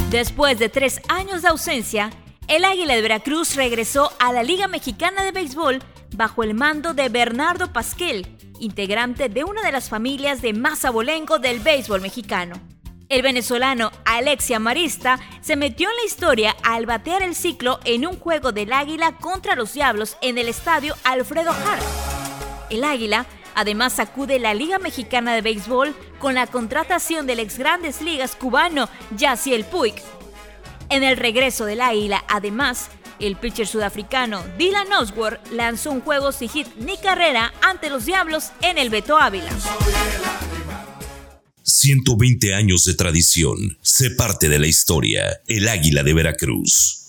Después de 3 años de ausencia, el Águila de Veracruz regresó a la Liga Mexicana de Béisbol bajo el mando de Bernardo Pasquel, integrante de una de las familias de más abolengo del béisbol mexicano. El venezolano Alexi Marista se metió en la historia al batear el ciclo en un juego del Águila contra los Diablos en el estadio Alfredo Harp. El Águila además sacude la Liga Mexicana de Béisbol con la contratación del ex Grandes Ligas cubano Yasiel Puig. En el regreso del Águila, además, el pitcher sudafricano Dylan Osborne lanzó un juego sin hit ni carrera ante los Diablos en el Beto Ávila. 120 años de tradición. Sé parte de la historia. El Águila de Veracruz.